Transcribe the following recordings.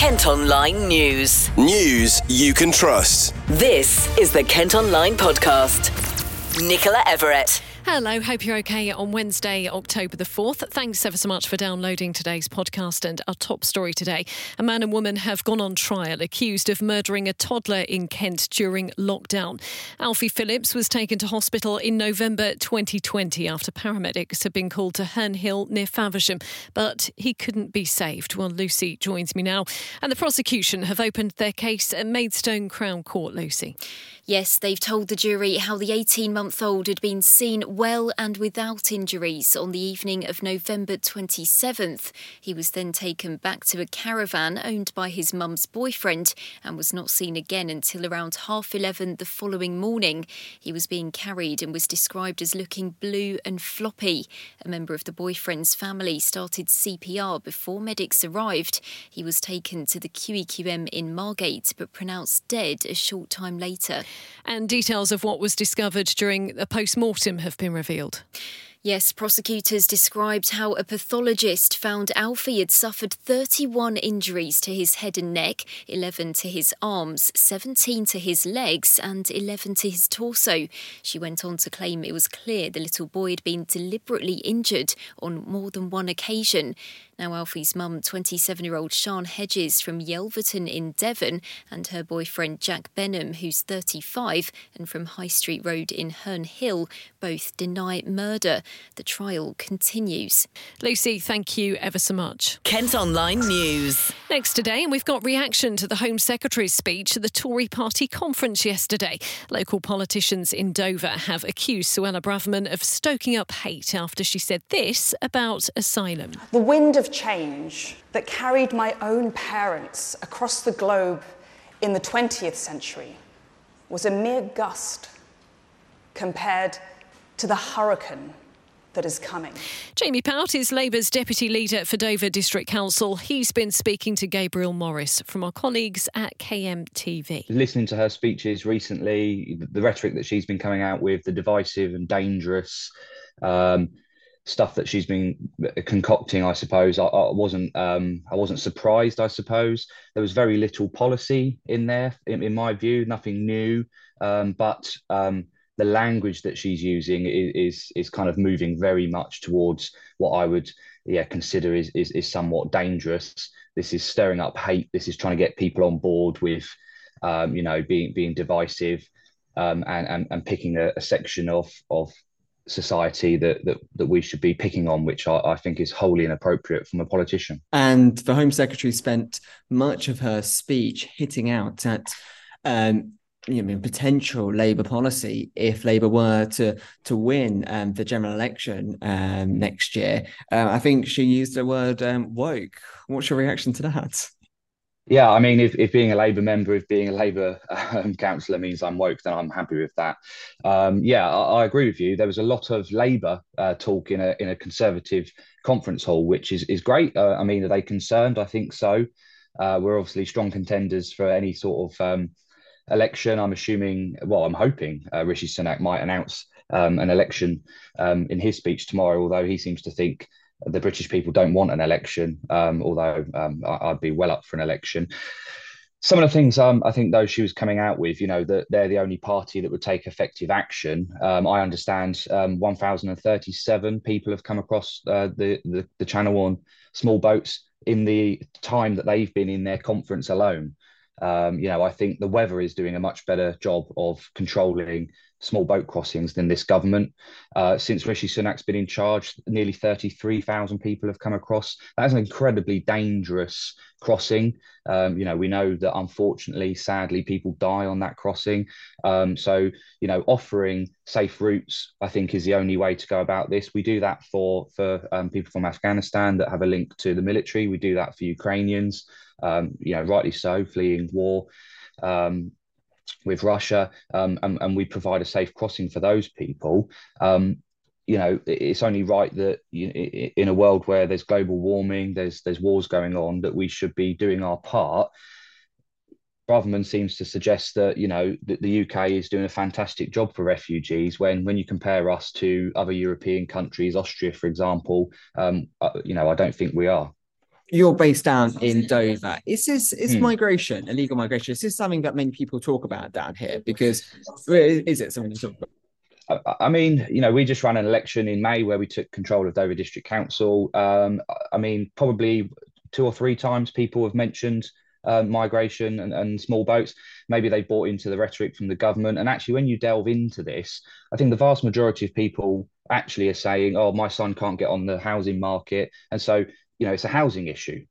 Kent Online News. News you can trust. This is the Kent Online Podcast. Nicola Everett. Hello, hope you're okay on Wednesday, October the 4th. Thanks ever so much for downloading today's podcast. And our top story today, a man and woman have gone on trial accused of murdering a toddler in Kent during lockdown. Alfie Phillips was taken to hospital in November 2020 after paramedics had been called to Herne Hill near Faversham, but he couldn't be saved. Well, Lucy joins me now. And the prosecution have opened their case at Maidstone Crown Court, Lucy. Yes, they've told the jury how the 18-month-old had been seen well and without injuries on the evening of November 27th. He was then taken back to a caravan owned by his mum's boyfriend and was not seen again until around 11:30 the following morning. He was being carried and was described as looking blue and floppy. A member of the boyfriend's family started CPR before medics arrived. He was taken to the QEQM in Margate but pronounced dead a short time later. And details of what was discovered during a post-mortem have been revealed. Yes, prosecutors described how a pathologist found Alfie had suffered 31 injuries to his head and neck, 11 to his arms, 17 to his legs and 11 to his torso. She went on to claim it was clear the little boy had been deliberately injured on more than one occasion. Now Alfie's mum, 27-year-old Sian Hedges from Yelverton in Devon, and her boyfriend Jack Benham, who's 35 and from High Street Road in Herne Hill, both deny murder. The trial continues. Lucy, thank you ever so much. Kent Online News. Next today, and we've got reaction to the Home Secretary's speech at the Tory party conference yesterday. Local politicians in Dover have accused Suella Braverman of stoking up hate after she said this about asylum. The wind of change that carried my own parents across the globe in the 20th century was a mere gust compared to the hurricane that is coming. Jamie Pout is Labour's deputy leader for Dover District Council. He's been speaking to Gabriel Morris from our colleagues at KMTV. Listening to her speeches recently, the rhetoric that she's been coming out with, the divisive and dangerous stuff that she's been concocting, I suppose, I wasn't surprised. I suppose there was very little policy in there, in my view, nothing new, but the language that she's using is kind of moving very much towards what I would consider is somewhat dangerous. This is stirring up hate. This is trying to get people on board with being divisive and picking a section of society that we should be picking on, which I think is wholly inappropriate from a politician. And the Home Secretary spent much of her speech hitting out at potential Labour policy if Labour were to win the general election next year. I think she used the word woke. What's your reaction to that? Yeah, I mean, if being a Labour member, if being a Labour councillor means I'm woke, then I'm happy with that. I agree with you. There was a lot of Labour talk in a Conservative conference hall, which is great. I mean, are they concerned? I think so. We're obviously strong contenders for any sort of election. I'm hoping Rishi Sunak might announce an election in his speech tomorrow, although he seems to think the British people don't want an election, although I'd be well up for an election. Some of the things I think, though, she was coming out with, that they're the only party that would take effective action. I understand 1,037 people have come across the channel on small boats in the time that they've been in their conference alone. I think the weather is doing a much better job of controlling small boat crossings than this government. Since Rishi Sunak's been in charge, nearly 33,000 people have come across. That's an incredibly dangerous crossing. We know that unfortunately, sadly, people die on that crossing. Offering safe routes, I think, is the only way to go about this. We do that for people from Afghanistan that have a link to the military. We do that for Ukrainians, rightly so, fleeing war with Russia, and we provide a safe crossing for those people. It's only right that in a world where there's global warming, there's wars going on, that we should be doing our part. Braverman seems to suggest that that the UK is doing a fantastic job for refugees. When you compare us to other European countries, Austria, for example, I don't think we are. You're based down in Dover. Is migration, illegal migration, is this something that many people talk about down here? Because is it something to talk about? I mean, we just ran an election in May where we took control of Dover District Council. I mean, probably 2 or 3 times people have mentioned migration and small boats. Maybe they bought into the rhetoric from the government. And actually, when you delve into this, I think the vast majority of people actually are saying, oh, my son can't get on the housing market. And so, it's a housing issue.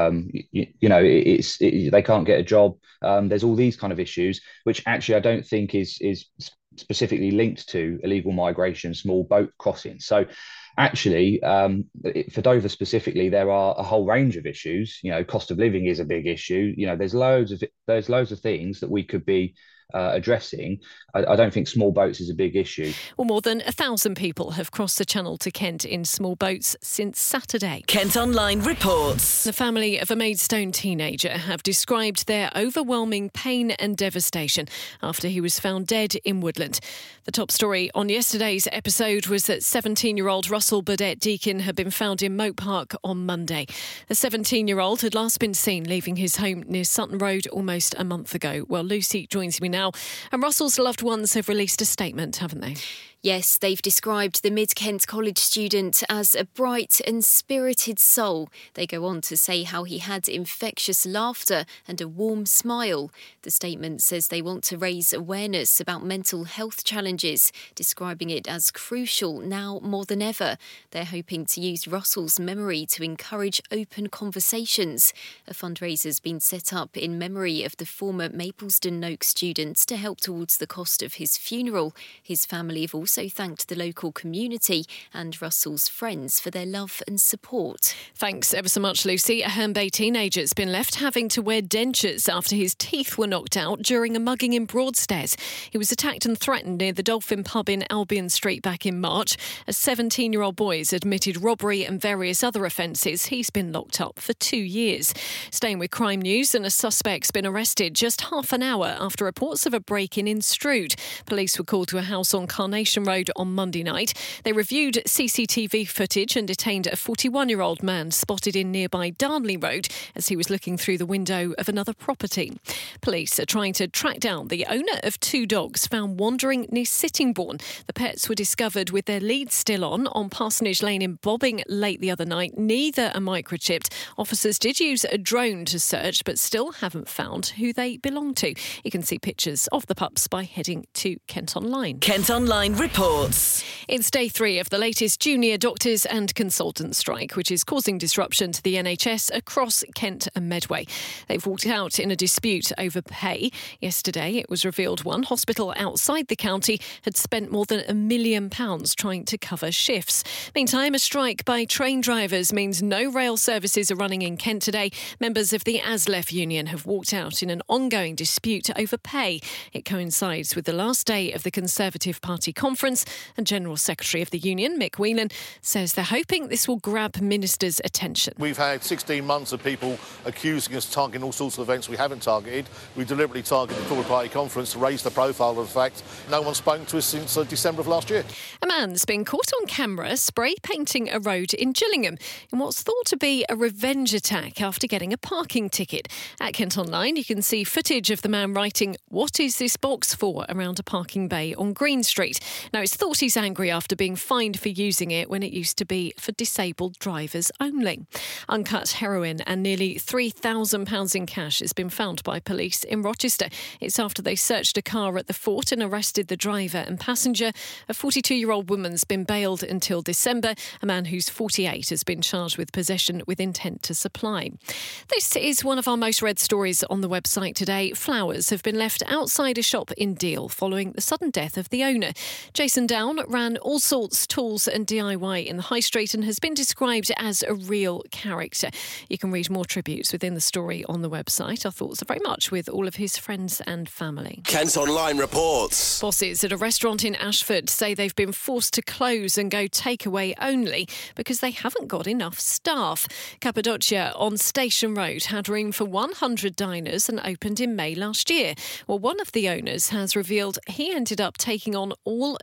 They can't get a job. There's all these kind of issues, which actually I don't think is specifically linked to illegal migration, small boat crossings. So actually, for Dover specifically, there are a whole range of issues. Cost of living is a big issue. There's loads of things that we could be addressing. I don't think small boats is a big issue. Well, more than 1,000 people have crossed the Channel to Kent in small boats since Saturday. Kent Online reports. The family of a Maidstone teenager have described their overwhelming pain and devastation after he was found dead in Woodland. The top story on yesterday's episode was that 17-year-old Russell Burdett Deakin had been found in Moat Park on Monday. The 17-year-old had last been seen leaving his home near Sutton Road almost a month ago. Well, Lucy joins me now, and Russell's loved ones have released a statement, haven't they? Yes, they've described the Mid-Kent College student as a bright and spirited soul. They go on to say how he had infectious laughter and a warm smile. The statement says they want to raise awareness about mental health challenges, describing it as crucial now more than ever. They're hoping to use Russell's memory to encourage open conversations. A fundraiser's been set up in memory of the former Maplesden Noak student to help towards the cost of his funeral. His family have also thanked the local community and Russell's friends for their love and support. Thanks ever so much, Lucy. A Herne Bay teenager's been left having to wear dentures after his teeth were knocked out during a mugging in Broadstairs. He was attacked and threatened near the Dolphin pub in Albion Street back in March. A 17-year-old boy has admitted robbery and various other offences. He's been locked up for 2 years. Staying with crime news, and a suspect's been arrested just half an hour after reports of a break-in in Strood. Police were called to a house on Carnation Road on Monday night. They reviewed CCTV footage and detained a 41-year-old man spotted in nearby Darnley Road as he was looking through the window of another property. Police are trying to track down the owner of 2 dogs found wandering near Sittingbourne. The pets were discovered with their leads still on Parsonage Lane in Bobbing late the other night. Neither are microchipped. Officers did use a drone to search, but still haven't found who they belong to. You can see pictures of the pups by heading to Kent Online. Kent Online reports. It's day 3 of the latest junior doctors and consultants strike, which is causing disruption to the NHS across Kent and Medway. They've walked out in a dispute over pay. Yesterday, it was revealed one hospital outside the county had spent more than £1 million trying to cover shifts. Meantime, a strike by train drivers means no rail services are running in Kent today. Members of the ASLEF union have walked out in an ongoing dispute over pay. It coincides with the last day of the Conservative Party conference, and General Secretary of the union, Mick Whelan, says they're hoping this will grab ministers' attention. We've had 16 months of people accusing us of targeting all sorts of events we haven't targeted. We deliberately targeted the Tory Party conference to raise the profile of the fact no one's spoken to us since December of last year. A man's been caught on camera spray painting a road in Gillingham in what's thought to be a revenge attack after getting a parking ticket. At Kent Online, you can see footage of the man writing, "What is this box for?" around a parking bay on Green Street. Now, it's thought he's angry after being fined for using it when it used to be for disabled drivers only. Uncut heroin and nearly £3,000 in cash has been found by police in Rochester. It's after they searched a car at the fort and arrested the driver and passenger. A 42-year-old woman's been bailed until December. A man who's 48 has been charged with possession with intent to supply. This is one of our most read stories on the website today. Flowers have been left outside a shop in Deal following the sudden death of the owner. Jason Down ran all sorts, tools and DIY in the High Street and has been described as a real character. You can read more tributes within the story on the website. Our thoughts are very much with all of his friends and family. Kent Online reports. Bosses at a restaurant in Ashford say they've been forced to close and go takeaway only because they haven't got enough staff. Cappadocia on Station Road had room for 100 diners and opened in May last year. Well, one of the owners has revealed he ended up taking on all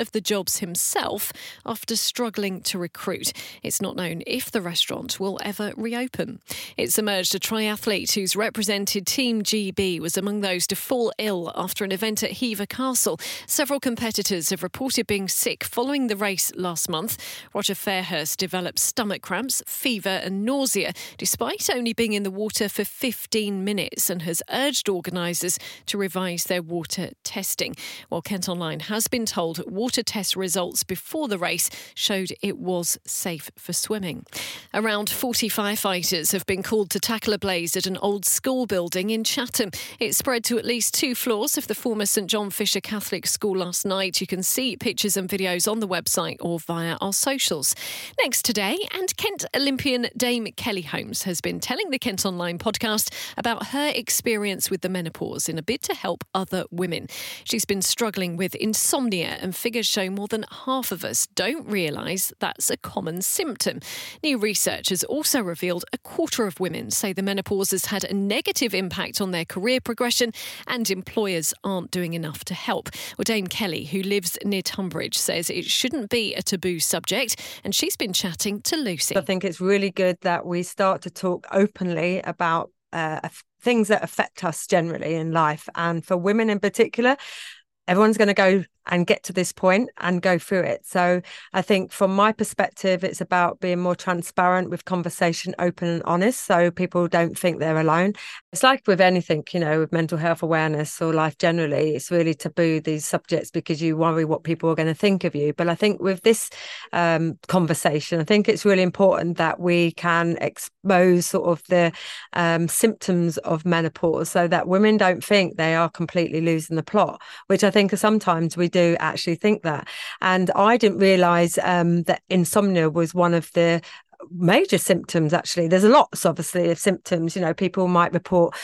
of the jobs himself after struggling to recruit. It's not known if the restaurant will ever reopen. It's emerged a triathlete who's represented Team GB was among those to fall ill after an event at Hever Castle. Several competitors have reported being sick following the race last month. Roger Fairhurst developed stomach cramps, fever and nausea, despite only being in the water for 15 minutes, and has urged organisers to revise their water testing. While Kent Online has been told water test results before the race showed it was safe for swimming. Around 40 firefighters have been called to tackle a blaze at an old school building in Chatham. It spread to at least 2 floors of the former St John Fisher Catholic School last night. You can see pictures and videos on the website or via our socials. Next today, and Kent Olympian Dame Kelly Holmes has been telling the Kent Online podcast about her experience with the menopause in a bid to help other women. She's been struggling with insomnia, and figures show more than half of us don't realise that's a common symptom. New research has also revealed a quarter of women say the menopause has had a negative impact on their career progression, and employers aren't doing enough to help. Well, Dame Kelly, who lives near Tunbridge, says it shouldn't be a taboo subject, and she's been chatting to Lucy. I think it's really good that we start to talk openly about things that affect us generally in life, and for women in particular. Everyone's going to go and get to this point and go through it. So I think from my perspective, it's about being more transparent with conversation, open and honest, so people don't think they're alone. It's like with anything, with mental health awareness or life generally, it's really taboo, these subjects, because you worry what people are going to think of you. But I think with this conversation, I think it's really important that we can expose sort of the symptoms of menopause, so that women don't think they are completely losing the plot, which I think sometimes we do actually think that. And I didn't realise that insomnia was one of the major symptoms. Actually, there's lots obviously of symptoms. People might report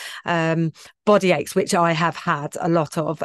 body aches, which I have had a lot of,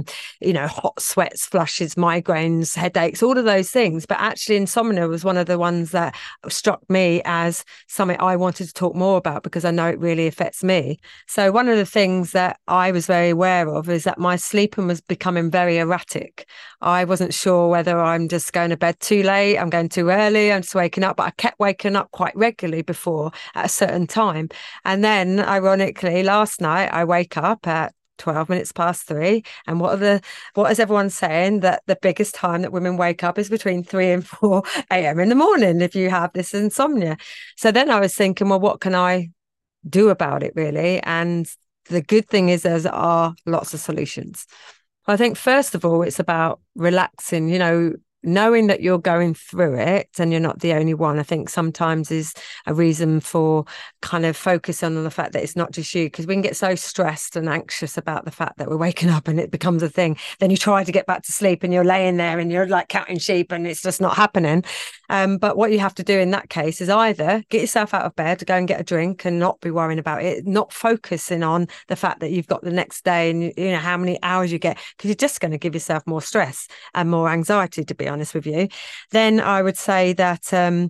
hot sweats, flushes, migraines, headaches, all of those things. But actually insomnia was one of the ones that struck me as something I wanted to talk more about, because I know it really affects me. So one of the things that I was very aware of is that my sleeping was becoming very erratic. I wasn't sure whether I'm just going to bed too late, I'm going too early, I'm just waking up, but I kept waking up quite regularly before at a certain time. And then ironically, last night I wake up at 12 minutes past 3. And what is everyone saying? That the biggest time that women wake up is between 3 and 4 a.m. in the morning if you have this insomnia. So then I was thinking, well, what can I do about it really? And the good thing is there are lots of solutions. I think first of all, it's about relaxing, knowing that you're going through it and you're not the only one. I think sometimes is a reason for kind of focusing on the fact that it's not just you, because we can get so stressed and anxious about the fact that we're waking up and it becomes a thing. Then you try to get back to sleep and you're laying there and you're like counting sheep and it's just not happening. But what you have to do in that case is either get yourself out of bed, go and get a drink and not be worrying about it, not focusing on the fact that you've got the next day and how many hours you get, because you're just going to give yourself more stress and more anxiety, to be honest with you. Then I would say that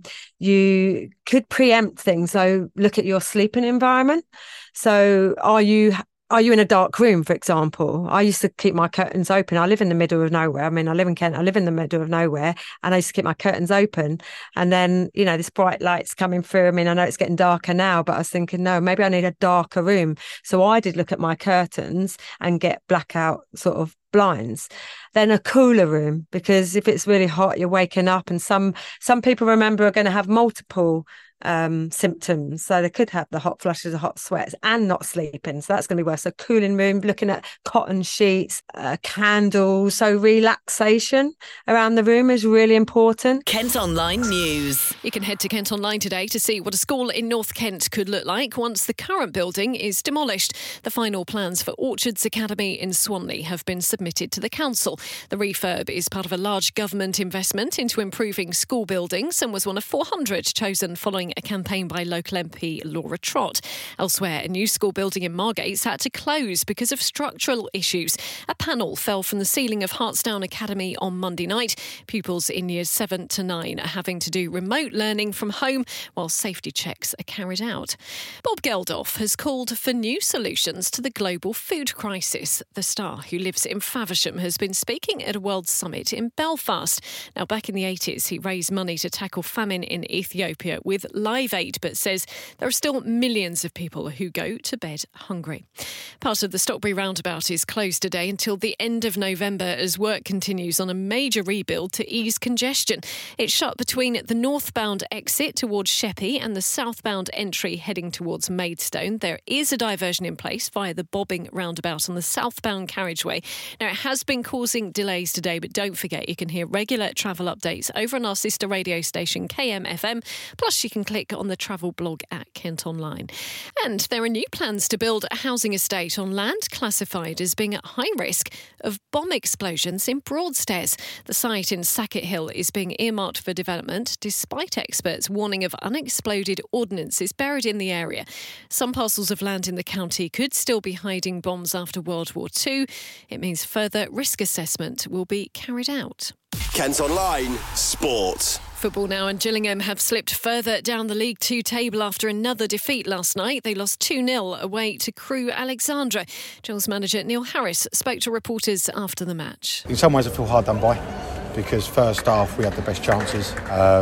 you could preempt things. So look at your sleeping environment. So are you in a dark room, for example? I used to keep my curtains open. I live in the middle of nowhere. I mean, I live in Kent. I live in the middle of nowhere, and I used to keep my curtains open. And then, this bright light's coming through. I mean, I know it's getting darker now, but I was thinking, no, maybe I need a darker room. So I did look at my curtains and get blackout sort of blinds. Then a cooler room, because if it's really hot, you're waking up, and some people, remember, are going to have multiple symptoms. So they could have the hot flushes, the hot sweats, and not sleeping. So that's going to be worse. So cooling room, looking at cotton sheets, candles. So relaxation around the room is really important. Kent Online News. You can head to Kent Online today to see what a school in North Kent could look like once the current building is demolished. The final plans for Orchards Academy in Swanley have been submitted to the council. The refurb is part of a large government investment into improving school buildings and was one of 400 chosen following following a campaign by local MP Laura Trott. Elsewhere, a new school building in Margate's had to close because of structural issues. A panel fell from the ceiling of Hartsdown Academy on Monday night. Pupils in years 7 to 9 are having to do remote learning from home while safety checks are carried out. Bob Geldof has called for new solutions to the global food crisis. The star, who lives in Faversham, has been speaking at a World Summit in Belfast. Now, back in the 80s, he raised money to tackle famine in Ethiopia with Live Aid, but says there are still millions of people who go to bed hungry. Part of the Stockbury roundabout is closed today until the end of November as work continues on a major rebuild to ease congestion. It's shut between the northbound exit towards Sheppey and the southbound entry heading towards Maidstone. There is a diversion in place via the Bobbing roundabout on the southbound carriageway. Now, it has been causing delays today, but don't forget you can hear regular travel updates over on our sister radio station KMFM. Plus, you can click on the travel blog at Kent Online. And there are new plans to build a housing estate on land classified as being at high risk of bomb explosions in Broadstairs. The site in Sackett Hill is being earmarked for development, despite experts warning of unexploded ordnances buried in the area. Some parcels of land in the county could still be hiding bombs after World War II. It means further risk assessment will be carried out. Kent Online Sport. Football now, and Gillingham have slipped further down the League Two table after another defeat last night. They lost 2-0 away to Crewe Alexandra. Gills manager Neil Harris spoke to reporters after the match. In some ways I feel hard done by, because first half we had the best chances.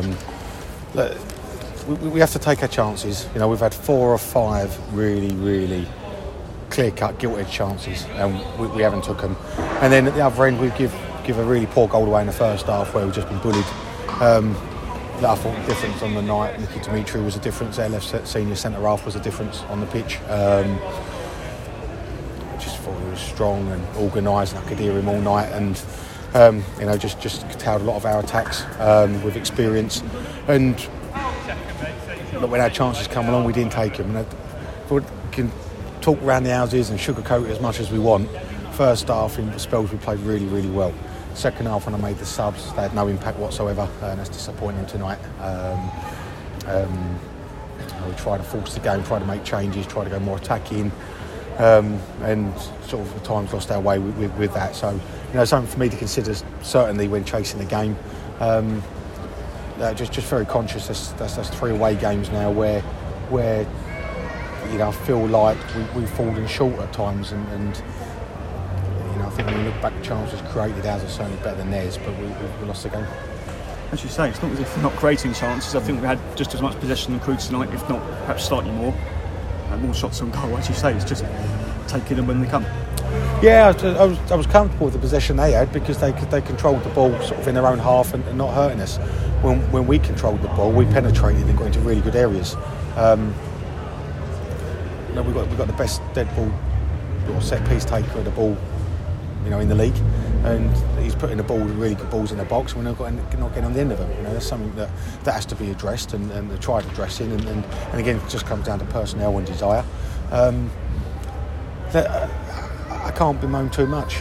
We have to take our chances. You know, we've had 4 or 5 really clear-cut gilt-edged chances, and we haven't took them. And then at the other end we give a really poor goal away in the first half where we've just been bullied. I thought the difference on the night, Nicky Dimitri was a difference, their left senior centre-half was a difference on the pitch. Just thought he was strong and organised, and I could hear him all night, and just curtailed a lot of our attacks with experience. And when our chances come along, we didn't take them. And we can talk around the houses and sugarcoat it as much as we want. First half, in spells, we played really well. Second half, when I made the subs, they had no impact whatsoever, and that's disappointing tonight. We tried to force the game, tried to make changes, tried to go more attacking, and sort of at times lost our way with that. So, something for me to consider, certainly when chasing the game. Just very conscious. That's 3 away games now where I feel like we've fallen short at times, and I think when you look back, the chances created, ours are certainly better than theirs, but we lost the game. As you say, it's not as if we're not creating chances. I think we had just as much possession than Crewe tonight, if not perhaps slightly more. And more shots on goal, as you say, it's just taking them when they come. Yeah, I was comfortable with the possession they had, because they controlled the ball sort of in their own half and not hurting us. When we controlled the ball, we penetrated and got into really good areas. We've got the best dead ball or set piece taker of the ball, in the league, and he's putting the ball, really good balls in the box, and we're not getting on the end of them. That's something that has to be addressed, and they tried addressing, and again, it just comes down to personnel and desire. I can't bemoan too much.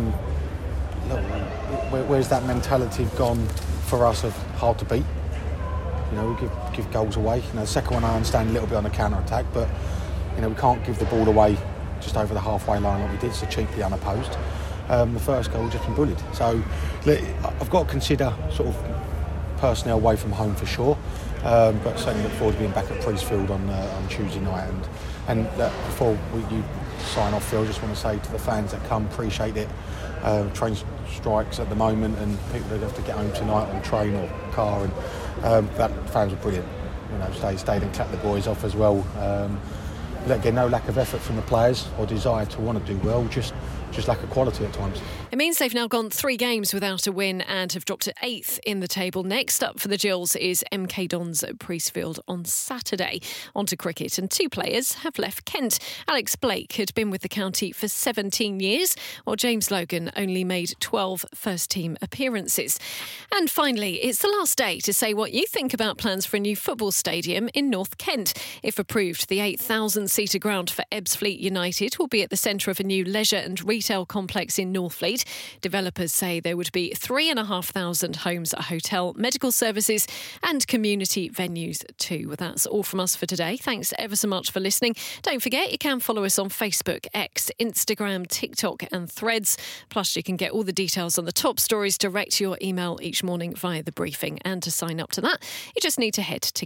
Where's that mentality gone for us of hard to beat? We give goals away. The second one I understand a little bit on the counter attack, but we can't give the ball away just over the halfway line like we did so cheaply unopposed. The first goal, we've just been bullied. So I've got to consider sort of personnel away from home for sure, but certainly look forward to being back at Priestfield on Tuesday night. And before you sign off, Phil, I just want to say to the fans that come, appreciate it. Train strikes at the moment, and people that have to get home tonight on train or car, and that fans were brilliant. Stayed and clapped the boys off as well. Again, no lack of effort from the players or desire to want to do well, just lack of quality at times. It means they've now gone 3 games without a win and have dropped to 8th in the table. Next up for the Gills is MK Dons at Priestfield on Saturday. On to cricket, and 2 players have left Kent. Alex Blake had been with the county for 17 years, while James Logan only made 12 first-team appearances. And finally, it's the last day to say what you think about plans for a new football stadium in North Kent. If approved, the 8,000 seven-seater ground for Ebbsfleet United will be at the centre of a new leisure and retail complex in Northfleet. Developers say there would be 3,500 homes, a hotel, medical services and community venues too. Well, that's all from us for today. Thanks ever so much for listening. Don't forget, you can follow us on Facebook, X, Instagram, TikTok and Threads. Plus, you can get all the details on the top stories direct to your email each morning via the briefing. And to sign up to that, you just need to head to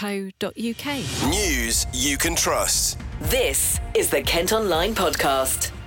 kentonline.co.uk. News you can trust. This is the Kent Online Podcast.